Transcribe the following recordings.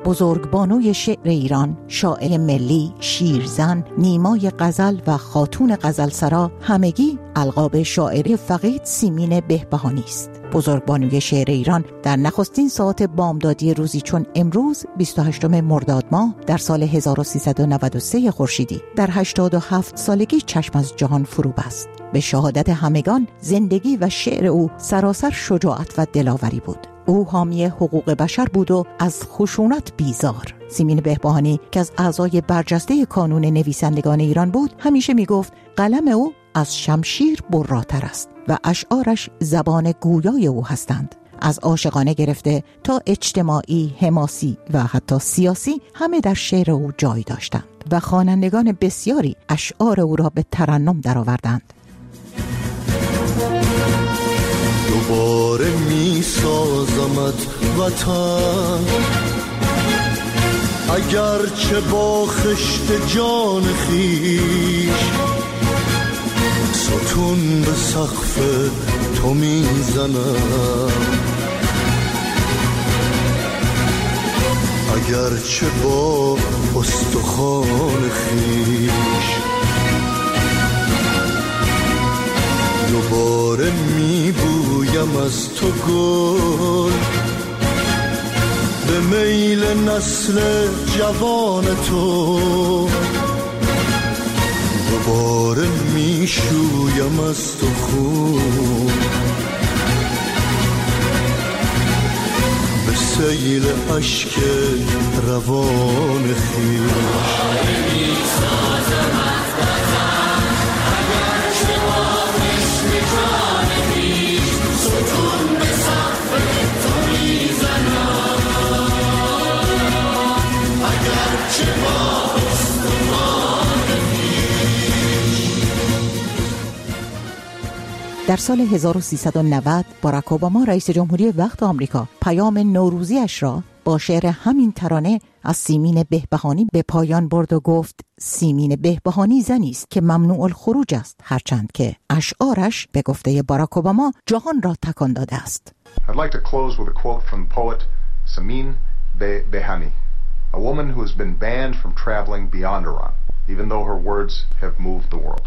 بزرگبانوی شعر ایران، شاعر ملی، شیرزن، نیمای غزل و خاتون غزلسرا، همگی القاب شاعری فقید سیمین بهبهانی است. بزرگبانوی شعر ایران در نخستین ساعت بامدادی روزی چون امروز 28 مرداد ماه در سال 1393 خورشیدی در 87 سالگی چشم از جهان فرو بست. به شهادت همگان زندگی و شعر او سراسر شجاعت و دلاوری بود. او حامی حقوق بشر بود و از خشونت بیزار. سیمین بهبهانی که از اعضای برجسته کانون نویسندگان ایران بود، همیشه میگفت قلم او از شمشیر براتر است و اشعارش زبان گویای او هستند. از عاشقانه گرفته تا اجتماعی، حماسی و حتی سیاسی همه در شعر او جای داشتند و خوانندگان بسیاری اشعار او را به ترنم درآوردند. دوباره می سازمت وطن، اگرچه با خشت جان خویش ستون به سقف تو می زنم، اگرچه با استخوان خویش دوباره می بویم از تو گل، به میل نسل جوان تو دوباره می شویم از تو خون، به سیل اشک روان خویش در سال 1390 باراک اوباما رئیس جمهوری وقت آمریکا پیام نوروزیش را با شعر همین ترانه از سیمین بهبهانی به پایان برد و گفت سیمین بهبهانی زنی است که ممنوع الخروج است، هرچند که اشعارش به گفته باراک اوباما جهان را تکان داده است. I'd like to close with a quote from poet Simin Behbahani, a woman who has been banned from traveling beyond Iran, even though her words have moved the world.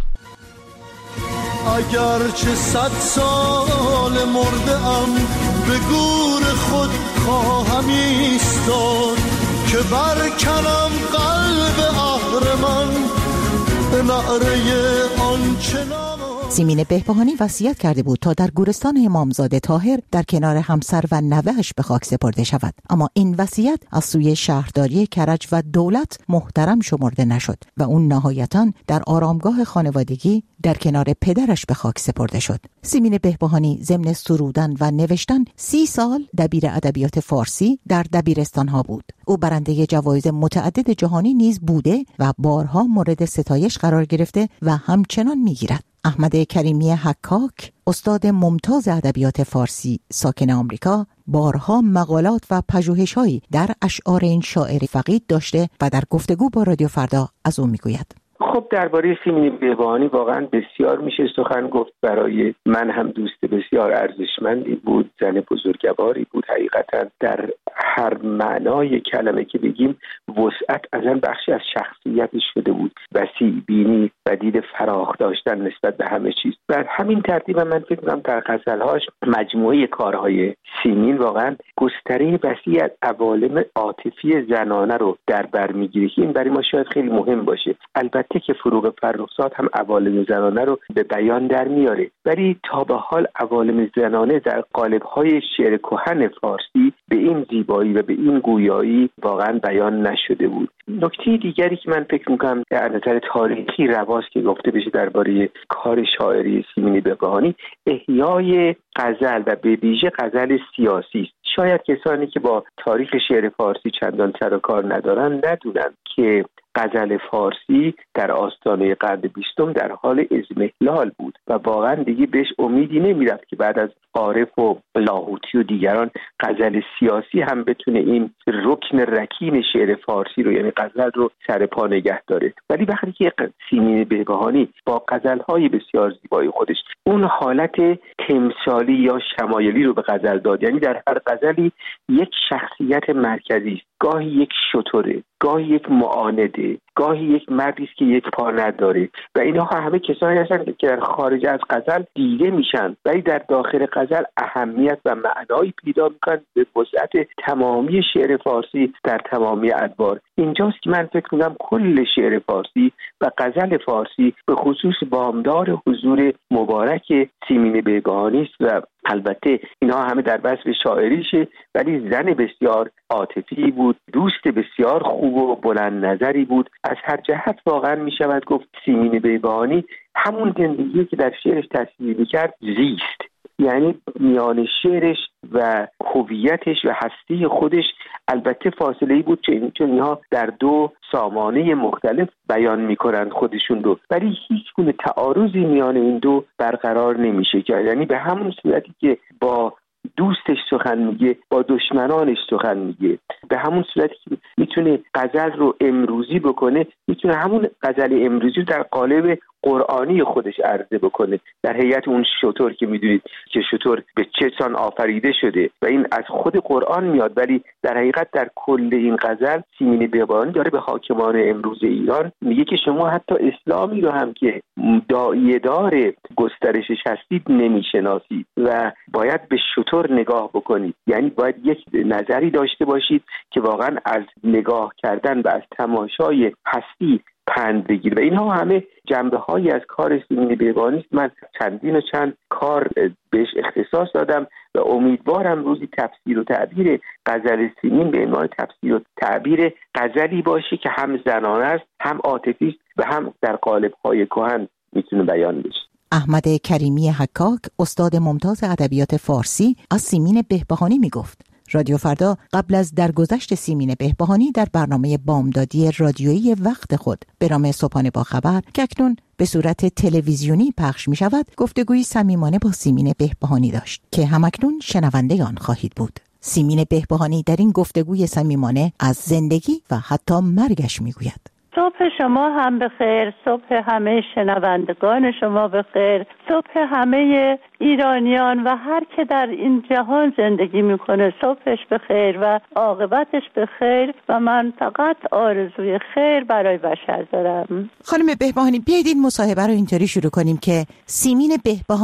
اگرچه 100 سال مرده ام به گور خود خواهم ایستاد، که برکنم قلب اهرمن به نعره آنچنان. سیمین بهبهانی وصیت کرده بود تا در گورستان امامزاده طاهر در کنار همسر و نوه‌اش به خاک سپرده شود، اما این وصیت از سوی شهرداری کرج و دولت محترم شمرده نشد و اون نهایتاً در آرامگاه خانوادگی در کنار پدرش به خاک سپرده شد. سیمین بهبهانی ضمن سرودن و نوشتن 30 سال دبیر ادبیات فارسی در دبیرستان‌ها بود. او برنده جوایز متعدد جهانی نیز بوده و بارها مورد ستایش قرار گرفته و همچنان می‌گیرد. احمد کریمی حکاک، استاد ممتاز ادبیات فارسی ساکن آمریکا، بارها مقالات و پژوهش‌هایی در اشعار این شاعر فقید داشته و در گفتگو با رادیو فردا از او میگوید. خب درباره سیمین بهبهانی واقعا بسیار میشه سخن گفت. برای من هم دوست بسیار ارزشمندی بود، زن بزرگواری بود، حقیقتا در هر معنای کلمه که بگیم وسعت ازن بخشی از شخصیتش شده بود، وسیع بینی و دید فراخ داشتن نسبت به همه چیز. و همین ترتیب من فکر می‌کنم در غزل‌هاش مجموعه کارهای سیمین واقعا گستره وسیع از عوالم عاطفی زنانه رو در بر می‌گیره که این برای ما شاید خیلی مهم باشه. البته که فروغ فرخزاد هم عوالم زنانه رو به بیان در میاره، ولی تا به حال عوالم زنانه در قالب‌های شعر کهن فارسی به این زیبایی و به این گویایی واقعا بیان نشده بود. نکته دیگری که من فکر می‌کنم از نظر تاریخی رواست که گفته بشه درباره کار شاعری سیمین بهبهانی، احیای غزل و به ویژه غزل سیاسی است. شاید کسانی که با تاریخ شعر فارسی چندان سر و کار ندارن ندونن که غزل فارسی در آستانه قرن 20 در حال اضمحلال بود و واقعا دیگه بهش امیدی نمیرفت که بعد از عارف و لاهوتی و دیگران غزل سیاسی هم بتونه این رکن رکین شعر فارسی رو، یعنی غزل رو، سر پا نگه داره. ولی وقتی که سیمین بهبهانی با غزل‌های بسیار زیبای خودش اون حالت تمثالی یا شمایلی رو به غزل داد، یعنی در هر غزلی یک شخصیت مرکزی است، گاهی یک شتره، گاهی یک معانده، گاهی یک مردی است که یک پا نداره و اینها همه کسانی هستند که در خارج از غزل دیده میشن ولی در داخل غزل اهمیت و معنایی پیدا میکنن به وسعت تمامی شعر فارسی در تمامی ادوار. اینجاست که من فکر میکنم کل شعر فارسی و غزل فارسی به خصوص وامدار حضور مبارک سیمین بهبهانی است و البته اینها همه در وصف شاعریشه، ولی زن بسیار عاطفی بود، دوست بسیار خوب و بلند نظری بود. از هر جهت واقعا می شود گفت سیمین بهبهانی همون زندگی که در شعرش تصویر می‌کرد زیست، یعنی میان شعرش و هویتش و هستی خودش البته فاصله‌ای بود چون اینها در دو سامانه مختلف بیان می‌کنند خودشون رو، ولی هیچ گونه تعارضی میان این دو برقرار نمیشه کرد. یعنی به همون صورتی که با دوستش سخن میگه با دشمنانش سخن میگه، به همون صورتی که میتونه غزل رو امروزی بکنه میتونه همون غزل امروزی رو در قالب قرآنی خودش عرضه بکنه. در هیئت اون شتر که میدونید که شتر به چه سان آفریده شده و این از خود قرآن میاد، ولی در حقیقت در کل این غزل سیمین بهبهانی داره به حاکمان امروز ایران میگه که شما حتی اسلامی رو هم که داعیه دار گسترشش هستید نمیشناسید و باید به شتر نگاه بکنید، یعنی باید یک نظری داشته باشید که واقعا از نگاه کردن و از تماشای هستی پند بگیر. و اینها همه جنبه هایی از کار سیمین بهبهانی است. من چندین و چند کار بهش اختصاص دادم و امیدوارم روزی تفسیر و تعبیر غزل سیمین به عنوان تفسیر و تعبیر غزلی باشه که هم زنانه است، هم عاطفی است و هم در قالب های کهن میتونه بیان بشه. احمد کریمی حکاک، استاد ممتاز ادبیات فارسی، از سیمین بهبهانی میگفت. رادیو فردا قبل از درگذشت سیمین بهبهانی در برنامه بامدادی رادیویی وقت خود به نام صبحانه با خبر که اکنون به صورت تلویزیونی پخش می شود گفتگویی صمیمانه با سیمین بهبهانی داشت که همکنون شنونده آن خواهید بود. سیمین بهبهانی در این گفتگوی صمیمانه از زندگی و حتی مرگش می گوید. صبح شما هم بخیر، صبح همه شنوندگان شما بخیر، صبح همه ایرانیان و هر که در این جهان زندگی میکنه صبحش بخیر و عاقبتش بخیر و من فقط آرزوی خیر برای بشر دارم. خانم بهبهانی، بیایید این مصاحبه رو اینطوری شروع کنیم که سیمین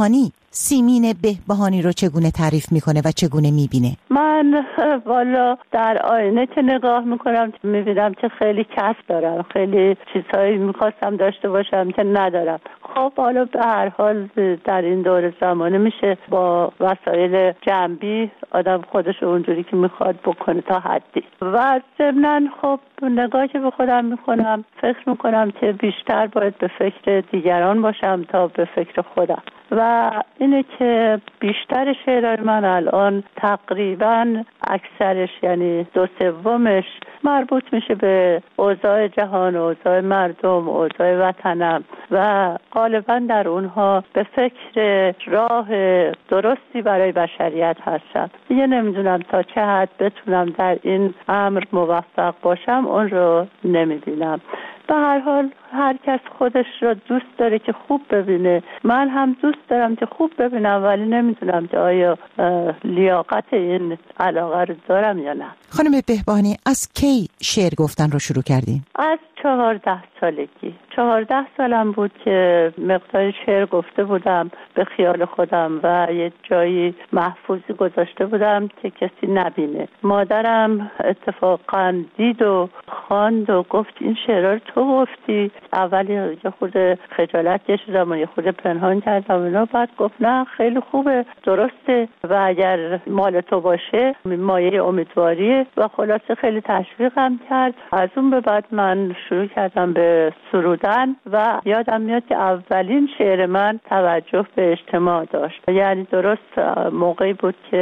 بهبهانی رو چگونه تعریف میکنه و چگونه میبینه؟ من والا در آینه که نگاه میکنم میبینم که خیلی کسب دارم، خیلی چیزهایی میخواستم داشته باشم که ندارم. خب حالا به هر حال در این دور زمانه میشه با وسایل جنبی آدم خودش اونجوری که میخواد بکنه تا حدی و ضمناً خب نگاهی که به خودم میکنم فکر میکنم که بیشتر باید به فکر دیگران باشم تا به فکر خودم و اینه که بیشتر شعرهای من الان تقریباً اکثرش یعنی 2/3 مربوط میشه به اوضاع جهان، اوضاع مردم، اوضاع وطنم و غالباً در اونها به فکر راه درستی برای بشریت هستم. دیگه نمیدونم تا چه حد بتونم در این امر موفق باشم اون رو نمیدونم. به هر حال هر کس خودش رو دوست داره که خوب ببینه، من هم دوست دارم که خوب ببینم ولی نمیدونم که آیا لیاقت این علاقه رو دارم یا نه. خانم بهبهانی، از کی شعر گفتن رو شروع کردین؟ از 14 سالگی. 14 سالم بود که مقدار شعر گفته بودم به خیال خودم و یه جایی محفوظی گذاشته بودم که کسی نبینه. مادرم اتفاقاً دید و خواند و گفت این شعرها رو تو گفتی؟ اولی یه خود خجالت کشیدم و یه خود پنهان کردم اینا. بعد گفت نه خیلی خوبه، درسته و اگر مال تو باشه مایه امیدواریه و خلاصه خیلی تشویقم کرد. از اون به بعد من شروع کردم به سرودن و یادم میاد که اولین شعر من توجه به اجتماع داشت. یعنی درست موقعی بود که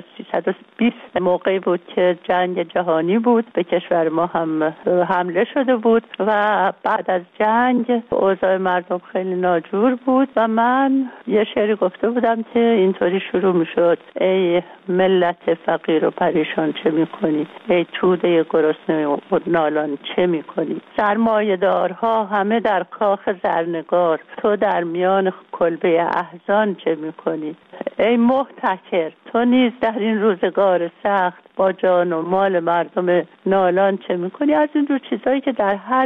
1320 موقعی بود که جنگ جهانی بود، به کشور ما هم حمله شده بود و بعد از جنگ اوضاع مردم خیلی ناجور بود و من یه شعری گفته بودم که اینطوری شروع میشد: ای ملت فقیر و پریشان چه میکنی؟ ای توده گرسنه و نالان چه میکنی؟ سرمایه دارها همه در کاخ زرنگار، تو در میان کلبه احزان چه میکنی؟ ای محتکر، تو نیز در این روزگار سخت با جان و مال مردم نالان چه میکنی؟ از این جور چیزایی که در حد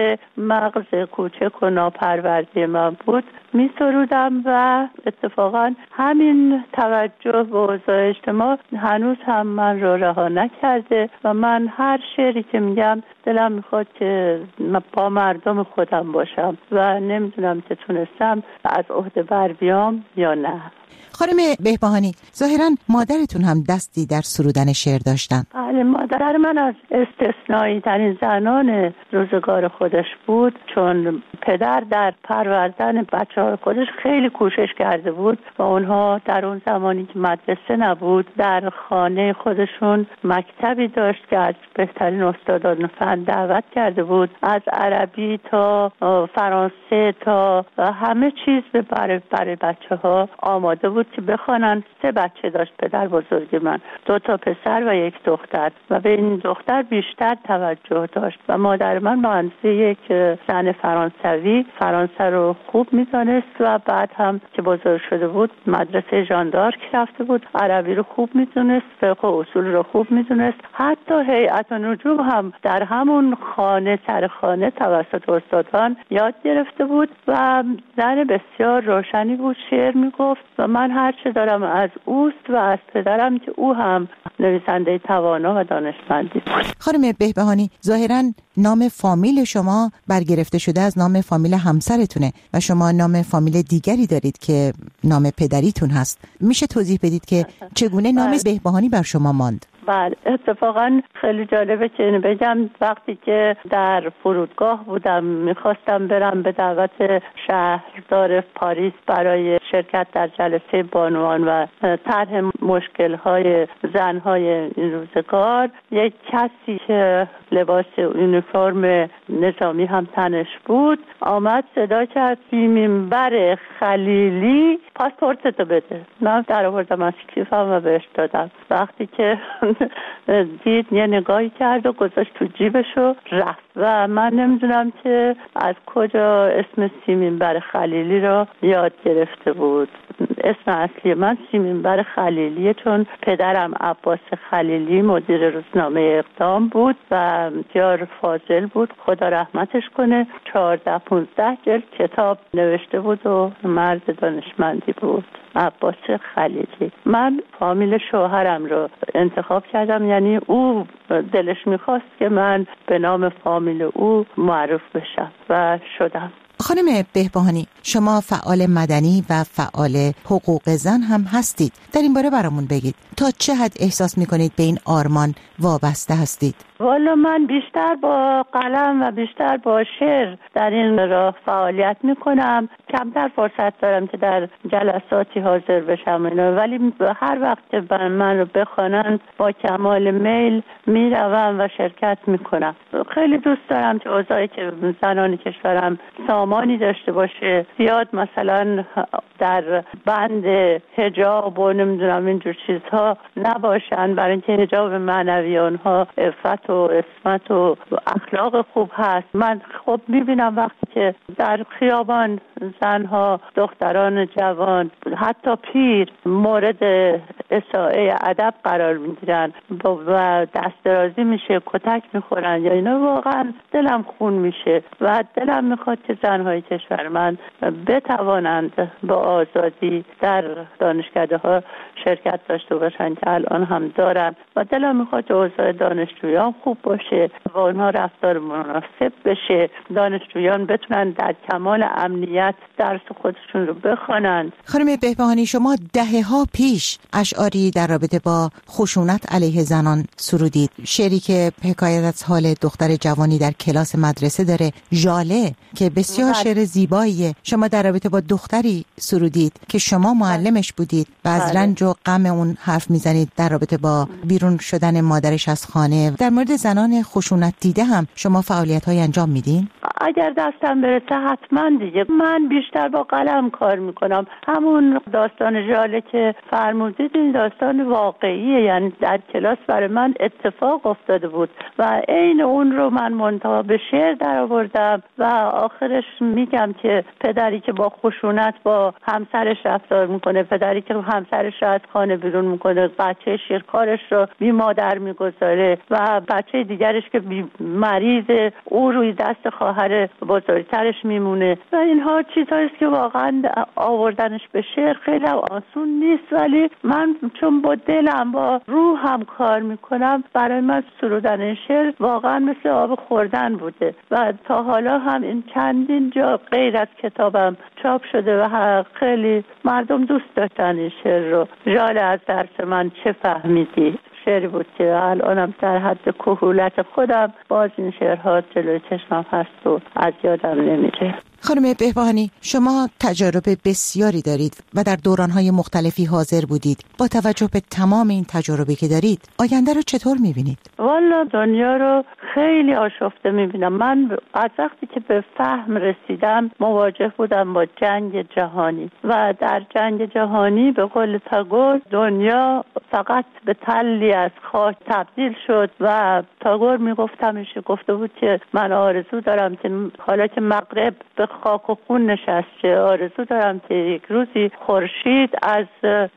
مغز کوچک و ناپروردی من بود می سرودم و اتفاقا همین توجه به اوضاع اجتماع هنوز هم من رو رها نکرده و من هر شعری که میگم دلم میخواد که با مردم خودم باشم و نمیدونم که تونستم از عهده بر بیام یا نه. خانم بهبهانی، ظاهراً مادرتون هم دستی در سرودن شعر داشتن. بله، مادر من از استثنایی ترین زنان روزگار خودش بود، چون پدر در پروردن بچه‌های خودش خیلی کوشش کرده بود و اونها در اون زمانی که مدرسه نبود در خانه خودشون مکتبی داشت که از بهترین استادان فن دعوت کرده بود، از عربی تا فرانسه تا همه چیز برای بچه‌ها آماده بود که بخوانن. 3 بچه داشت پدر بزرگ من، 2 پسر و 1 دختر و به این دختر بیشتر توجه داشت و مادر من با اندازه یک زن فرانسوی فرانسه رو خوب میدانست و بعد هم که بزرگ شده بود مدرسه ژان دارک رفته بود، عربی رو خوب میدونست، فقه و اصول رو خوب میدونست، حتی هیئت نجوم هم در همون خانه سر خانه توسط استادان یاد گرفته بود و زن بسیار روشنی بود، شعر میگفت و من هر چه دارم از اوست و از پدرم که او هم نویسنده توانا و دانشمندی بود. خانم بهبهانی، ظاهراً نام فامیل شما برگرفته شده از نام فامیل همسرتونه و شما نام فامیل دیگری دارید که نام پدریتون هست. میشه توضیح بدید که چگونه نام بهبهانی بر شما ماند؟ بله، اتفاقا خیلی جالبه که اینو بگم. وقتی که در فرودگاه بودم میخواستم برم به دعوت شهردار پاریس برای شرکت در جلسه بانوان و طرح مشکل‌های زن‌های این روزگار، یک کسی که لباس یونیفرم نظامی هم تنش بود آمد صدا کرد: منبر خلیلی پاسپورتتو بده. من در آوردم از کیفم و بهش دادم. وقتی که دید یه نگاهی کرد و گذاشت تو جیبش و رفت و من نمیدونم که از کجا اسم سیمینبر خلیلی رو یاد گرفته بود. اسم اصلی من سیمینبر خلیلیه چون پدرم عباس خلیلی مدیر روزنامه اقدام بود و بسیار فاضل بود، خدا رحمتش کنه. 14-15 جلد کتاب نوشته بود و مرد دانشمندی بود، عباس خلیلی. من فامیل شوهرم رو انتخاب کردم، یعنی او دلش میخواست که من به نام فامیل او معروف بشم و شدم. خانم بهبهانی، شما فعال مدنی و فعال حقوق زن هم هستید. در این باره برامون بگید تا چه حد احساس میکنید به این آرمان وابسته هستید؟ والا من بیشتر با قلم و بیشتر با شعر در این راه فعالیت میکنم. کمتر فرصت دارم که در جلساتی حاضر بشم ولی هر وقت که من رو بخوانند با کمال میل میروم و شرکت میکنم. خیلی دوست دارم که اوضاعی که زنان کشورم سامانی داشته باشه، زیاد مثلا در بند حجاب و نمیدونم اینجور چیزها نباشن، برای اینکه حجاب معنوی اونها عفت و عصمت و اخلاق خوب هست. من خب میبینم وقتی که در خیابان زنها، دختران جوان، حتی پیر مورد اساءه ادب قرار میگیرن و دست درازی میشه، کتک میخورن یا اینا، واقعا دلم خون میشه و دلم میخواد که زنهای کشور من بتوانند با آزادی در دانشکده ها شرکت داشته باشن که الان هم دارن و دلم میخواد که اوضاع دانشجویان خوب باشه و اونها رفتار مناسب بشه، دانشجویان بتونن در کمال امنیت درس خودشون رو بخوانند. خانم بهبهانی، شما دهه‌ها پیش اشعاری در رابطه با خشونت علیه زنان سرودید، شعری که حکایت از حال دختر جوانی در کلاس مدرسه داره، ژاله، که بسیار شعر زیباییه. شما در رابطه با دختری سرودید که شما معلمش بودید و از رنج و غم اون حرف میزنید در رابطه با بیرون شدن مادرش از خانه. در مورد زنان خشونت دیده هم شما فعالیت‌های انجام میدین؟ اگر دستم برسه حتما دیگه. من بیشتر با قلم کار میکنم. همون داستان ژاله که فرمودید این داستان واقعیه، یعنی در کلاس برای من اتفاق افتاده بود و عین اون رو من منتها به شعر در آوردم و آخرش میگم که پدری که با خشونت با همسرش رفتار میکنه، پدری که همسرش رو از خانه بیرون میکنه، بچه شیرکارش رو بی مادر میگذاره و بچه دیگرش که مریض او روی دست خواهر بزرگترش میمونه و اینها چیزهاییست که واقعا آوردنش به شعر خیلی آسون نیست، ولی من چون با دلم با روحم کار میکنم، برای من سرودن شعر واقعا مثل آب خوردن بوده و تا حالا هم این چندین جا غیر از کتابم چاپ شده و خیلی مردم دوست داشتن این شعر رو. ژاله از درس من چه فهمیدی؟ شعری بود که الانم در حد کهولت خودم باز این شعرها جلوی چشمم هست و از یادم نمیره. خانم بهبهانی، شما تجربه بسیاری دارید و در دورانهای مختلفی حاضر بودید. با توجه به تمام این تجربه که دارید، آینده رو چطور میبینید؟ والا دنیا رو خیلی آشفته میبینم. من از وقتی که به فهم رسیدم مواجه بودم با جنگ جهانی و در جنگ جهانی به قول تاگور دنیا فقط به تلی از خاک تبدیل شد و تاگور میگفته بود که من آرزو دارم که حالا که مغرب به خاک و خون نشسته، آرزو دارم که یک روزی خورشید از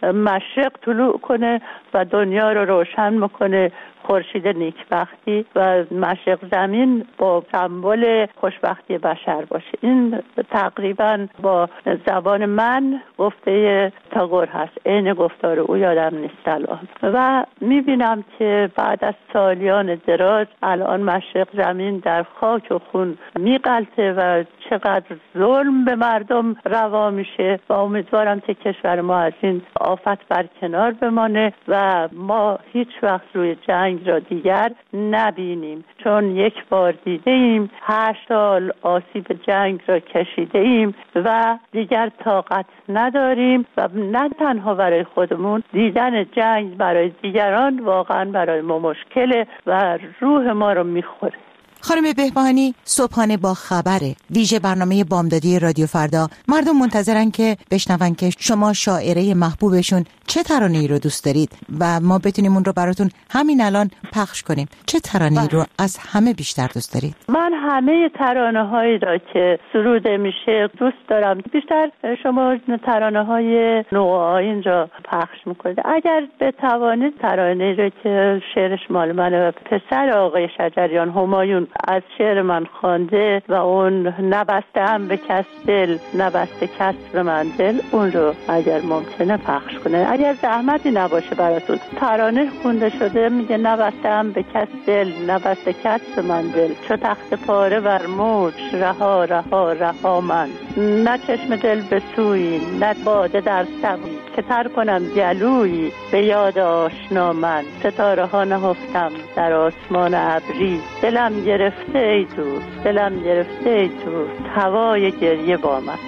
مشرق طلوع کنه و دنیا رو روشن بکنه، خورشید نیکبختی و مشرق زمین با سمبل خوشبختی بشر باشه. این تقریبا با زبان من گفته تاگور هست، عین گفتار او یادم نیست الان. و میبینم که بعد از سالیان دراز الان مشرق زمین در خاک و خون میغلطه و چقدر ظلم به مردم روا میشه و امیدوارم که کشور ما از این آفت برکنار بمانه و ما هیچ وقت روی جنگ را دیگر نبینیم، چون یک بار دیده ایم 8 سال آسیب جنگ را کشیده ایم و دیگر طاقت نداریم و نه تنها برای خودمون، دیدن جنگ برای دیگران واقعا برای ما مشکله و روح ما رو میخوره. خانم بهبهانی، صبحانه با خبره، ویژه برنامه بامدادی رادیو فردا. مردم منتظرن که بشنون که شما شاعره محبوبشون چه ترانه‌ای رو دوست دارید و ما بتونیم اون رو براتون همین الان پخش کنیم. چه ترانه‌ای رو از همه بیشتر دوست دارید؟ من همه ترانه‌هایی را که سروده میشه دوست دارم. بیشتر شما ترانه‌های نوآیین را پخش میکنید. اگر بتوانید ترانه‌ای رو که شعرش مال منه و پسر آقای شجریان همایون از شعر من خوانده و اون نبستم به کس دل، نبسته کس به من دل، اون رو اگر ممکنه پخش کنه. اگر زحمتی نباشه براتون، ترانه خونده شده میگه نبستم به کس دل، نبسته کس به من دل، چو تخت پاره بر موج، رها رها رها من، نه چشم دل به سوی، نه باده در سبوی، که تر کنم گلویی به یاد آشنا من، ستاره ها نهفتم در آسمان ابری، دلم گرفته ای دوست، دلم گرفته ای دوست، هوای گریه با من.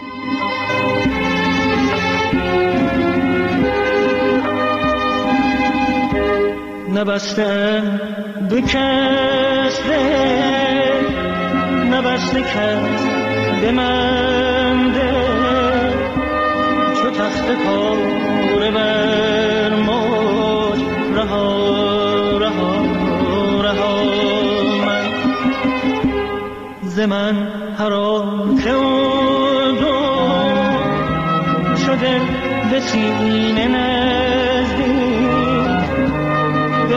نبسته به کس دل، نبسته کس به من دل، چو تخت پاره بر موج، رها رها رها من، ز من حراک دو شده به سینه نزدیک،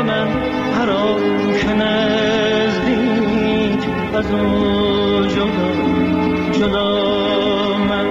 به من هر آن که نزدیک از او جدا من.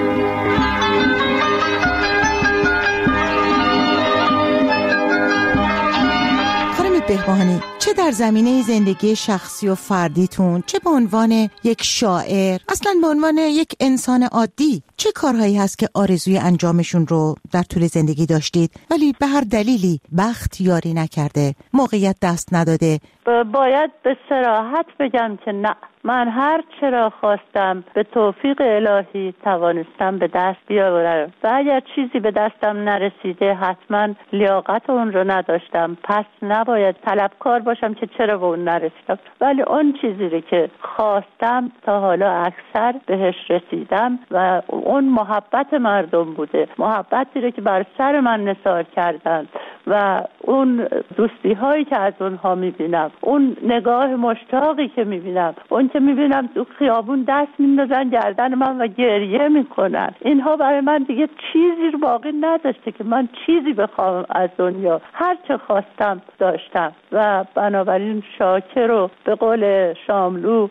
بهبهانی، چه در زمینه زندگی شخصی و فردیتون، چه به عنوان یک شاعر، اصلا به عنوان یک انسان عادی، چه کارهایی هست که آرزوی انجامشون رو در طول زندگی داشتید ولی به هر دلیلی بخت یاری نکرده، موقعیت دست نداده؟ باید به صراحت بگم که نه، من هر چرا خواستم به توفیق الهی توانستم به دست بیاورم و اگر چیزی به دستم نرسیده حتما لیاقت اون رو نداشتم، پس نباید طلبکار باشم که چرا به اون نرسیدم. ولی اون چیزی رو که خواستم تا حالا اکثر بهش رسیدم و اون محبت مردم بوده، محبتی رو که بر سر من نثار کردند و اون دوستی هایی که از اونها میبینم، اون نگاه مشتاقی که میبینم، اون که میبینم تو خیابون دست میندازن گردن من و گریه میکنن، اینها برای من دیگه چیزی رو باقی نداشته که من چیزی بخوام از دنیا. هر چه خواستم داشتم و بنابراین شاکر و به قول شاملو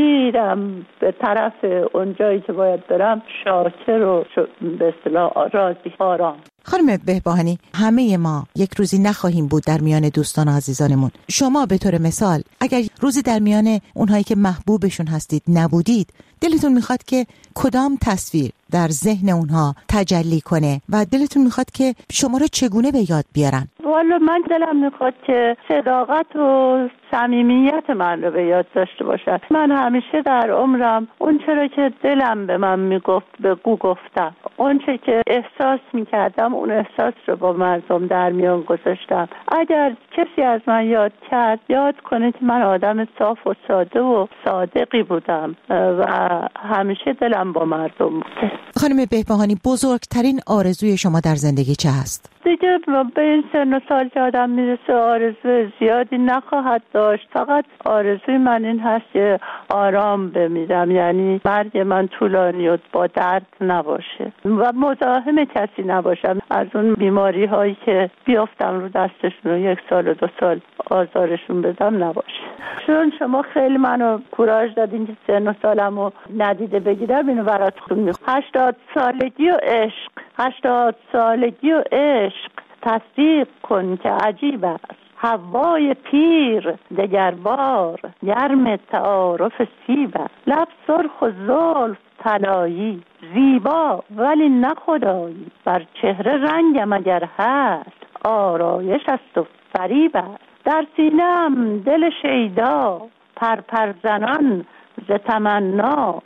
میرم به طرف اون جایی که باید برم، شاکر و به اصطلاح راضی آرام. خانم بهبهانی، همه ما یک روزی نخواهیم بود در میان دوستان و عزیزانمون. شما به طور مثال اگر روزی در میان اونهایی که محبوبشون هستید نبودید، دلتون میخواد که کدام تصویر در ذهن اونها تجلی کنه و دلتون میخواد که شما رو چگونه به یاد بیارن؟ والا من دلم میخواد که صداقت و صمیمیت من رو به یاد داشته باشن. من همیشه در عمرم اون چرا که دلم به من میگفت بگو گفتم، اون چه که احساس میکردم اون احساس رو با مردم در میان گذاشتم. اگر کسی از من یاد کرد، یاد کنه که من آدم صاف و ساده و صادقی بودم و همیشه دلم با مردم بوده. خانم بهبهانی، بزرگترین آرزوی شما در زندگی چه هست؟ دیگه به این سن و سال که آدم میرسه آرزو زیادی نخواهد داشت. فقط آرزوی من این هست که آرام بمیرم، یعنی مرگ من طولانی و با درد نباشه و مزاحم کسی نباشم، از اون بیماری هایی که بیافتم رو دستشون و 1 سال و 2 سال آزارشون بدم نباشه. چون شما خیلی منو کوراژ دادین که سن و سالمو ندیده بگیرم، اینو براتون میگم. 80 سالگی و عشق، 80 سالگی و عشق، تصدیق کن که عجیب است. هوای پیر دگربار، گرم تعارف سیب است. لب سرخ و زلف طلایی، زیبا ولی نه خدایی. بر چهره رنگم اگر هست، آرایش است و فریب است. در سینه‌ام دل شیدا، پرپر زنان ز تمنا.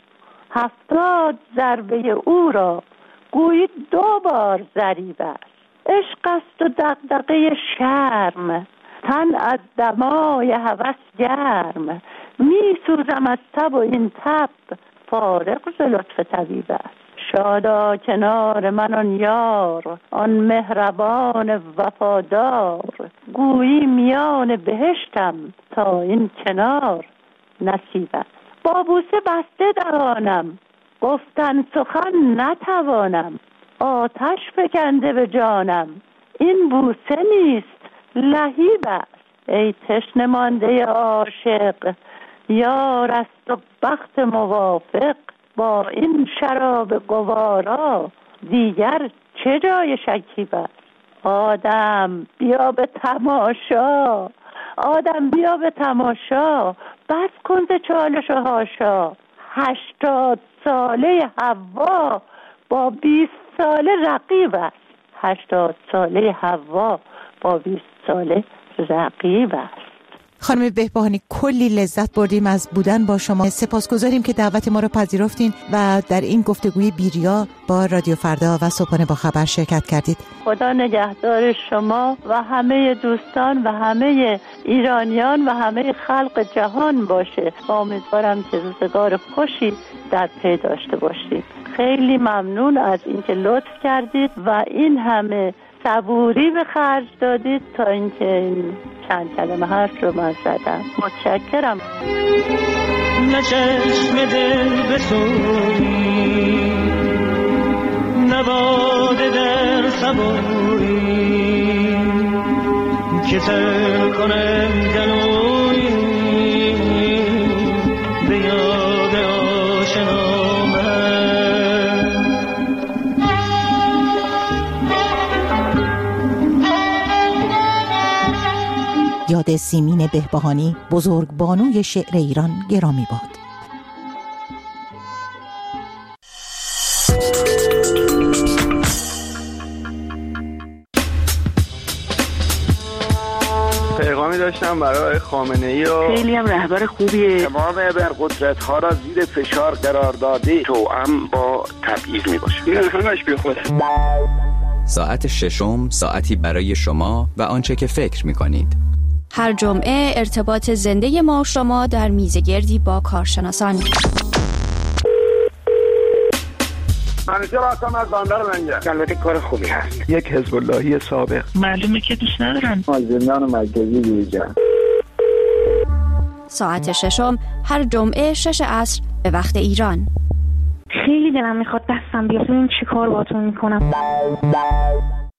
70 ضربه او را گویی 2 بار ضریب است. عشق است و دغدغه شرم، تن از دمای هوس گرم. می سوزم از تب و این تب، فارغ ز لطف طبیب است. شادا کنار من آن یار، آن مهربان وفادار. گویی میان بهشتم تا این کنار نصیب است. با بوسه بسته دوانم، گفتن سخن نتوانم. آتش فکنده به جانم، این بوسه نیست لهیب است. ای تشنه مانده عاشق، یار است و بخت موافق. با این شراب گوارا، دیگر چه جای شکیب است. آدم بیا به تماشا، آدم بیا به تماشا. بس کن ز چالش و حاشا. 80 ساله حوا با 20 ساله رقیب است. 80 ساله حوا با 20 ساله رقیب است. خانم بهبهانی، کلی لذت بردیم از بودن با شما. سپاسگزاریم که دعوت ما رو پذیرفتین و در این گفتگوی بیریا با رادیو فردا و صبحانه با خبر شرکت کردید. خدا نگهدار شما و همه دوستان و همه ایرانیان و همه خلق جهان باشه. امیدوارم که روزگار خوشی در پی داشته باشید. خیلی ممنون از اینکه لطف کردید و این همه صبوری به خرج دادید تا اینکه این چند کلمه حرف رو من زدم. متشکرم. نه چشم دل بسوی، نه باده در سبوی، که تن کنم گلوی به یاد آشنا من. یاد سیمین بهبهانی بزرگبانوی شعر ایران گرامی باد. پیغامی داشتم برای خامنه‌ای و خیلی هم رهبر خوبیه. تمام ابرقدرت‌ها را زیر فشار قرار داده توأم با تبعیض میباشه. این همش بیخوده. ساعت ششم ساعتی برای شما و آنچه که فکر می‌کنید. هر جمعه ارتباط زنده ما و شما در میزگردی با کارشناسان. منیجر هستم از بندر منجر. البته کار خوبی هست. یک حزب اللهی سابق. معلومه که دوست ندارن. زندان مرکزی دیجان. ساعت ششم هر جمعه 6 عصر به وقت ایران. خیلی دلم میخواد دستم بیاد، ببین چی کار باهاتون میکنم.